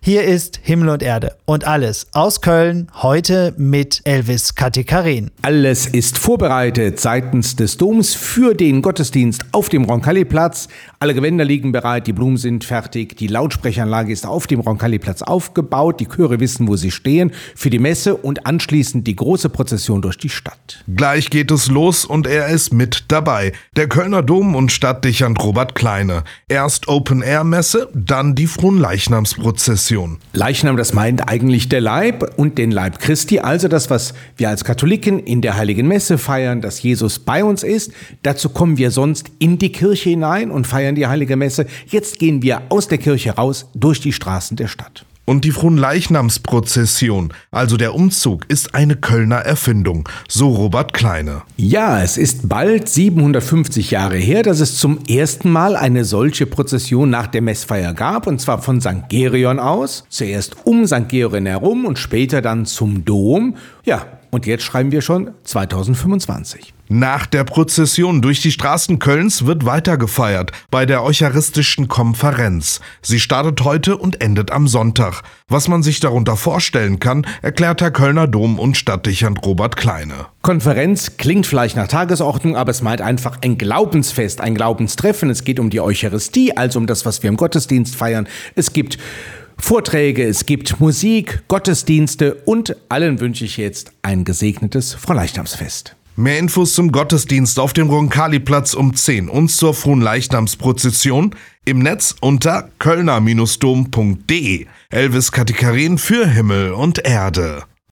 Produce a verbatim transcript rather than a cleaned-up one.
Hier ist Himmel und Erde und alles aus Köln, heute mit Elvis Katikarin. Alles ist vorbereitet seitens des Doms für den Gottesdienst auf dem Roncalli-Platz. Alle Gewänder liegen bereit, die Blumen sind fertig, die Lautsprecheranlage ist auf dem Roncalli-Platz aufgebaut, die Chöre wissen, wo sie stehen, für die Messe und anschließend die große Prozession durch die Stadt. Gleich geht es los und er ist mit dabei. Der Kölner Dom und Stadtdechant Robert Kleine. Erst Open-Air-Messe, dann die Fronleichnamsprozession. Leichnam, das meint eigentlich der Leib und den Leib Christi, also das, was wir als Katholiken in der Heiligen Messe feiern, dass Jesus bei uns ist. Dazu kommen wir sonst in die Kirche hinein und feiern die Heilige Messe. Jetzt gehen wir aus der Kirche raus durch die Straßen der Stadt. Und die Fronleichnamsprozession, also der Umzug, ist eine Kölner Erfindung, so Robert Kleine. Ja, es ist bald siebenhundertfünfzig Jahre her, dass es zum ersten Mal eine solche Prozession nach der Messfeier gab, und zwar von Sankt Gereon aus, zuerst um Sankt Gereon herum und später dann zum Dom. Ja, und jetzt schreiben wir schon zweitausendfünfundzwanzig. Nach der Prozession durch die Straßen Kölns wird weiter gefeiert bei der Eucharistischen Konferenz. Sie startet heute und endet am Sonntag. Was man sich darunter vorstellen kann, erklärt der Kölner Dom- und Stadtdechant Robert Kleine. Konferenz klingt vielleicht nach Tagesordnung, aber es meint einfach ein Glaubensfest, ein Glaubenstreffen. Es geht um die Eucharistie, also um das, was wir im Gottesdienst feiern. Es gibt Vorträge, es gibt Musik, Gottesdienste und allen wünsche ich jetzt ein gesegnetes Fronleichnamsfest. Mehr Infos zum Gottesdienst auf dem Roncalli-Platz um zehn und zur Fronleichnamsprozession im Netz unter kölner Bindestrich dom punkt de. Elvis Katikarin für Himmel und Erde.